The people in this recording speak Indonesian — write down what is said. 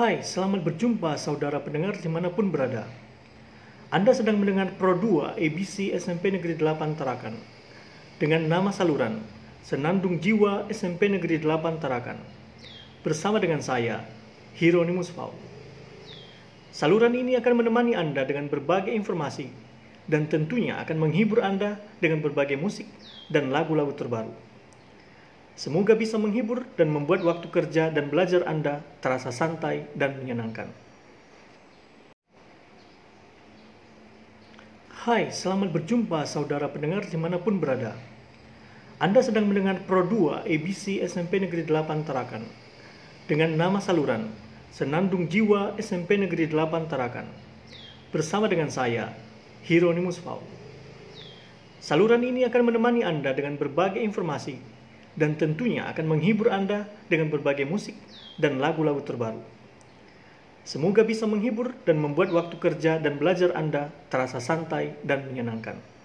Hai, selamat berjumpa saudara pendengar dimanapun berada. Anda sedang mendengar Pro 2 ABC SMP Negeri 8 Tarakan dengan nama saluran Senandung Jiwa SMP Negeri 8 Tarakan bersama dengan saya, Hieronymus Paul. Saluran ini akan menemani Anda dengan berbagai informasi dan tentunya akan menghibur Anda dengan berbagai musik dan lagu-lagu terbaru. Semoga bisa menghibur dan membuat waktu kerja dan belajar Anda terasa santai dan menyenangkan. Hai, selamat berjumpa saudara pendengar dimanapun berada. Anda sedang mendengar Pro 2 ABC SMP Negeri 8 Tarakan dengan nama saluran Senandung Jiwa SMP Negeri 8 Tarakan bersama dengan saya, Hieronymus Paul. Saluran ini akan menemani Anda dengan berbagai informasi dan tentunya akan menghibur Anda dengan berbagai musik dan lagu-lagu terbaru. Semoga bisa menghibur dan membuat waktu kerja dan belajar Anda terasa santai dan menyenangkan.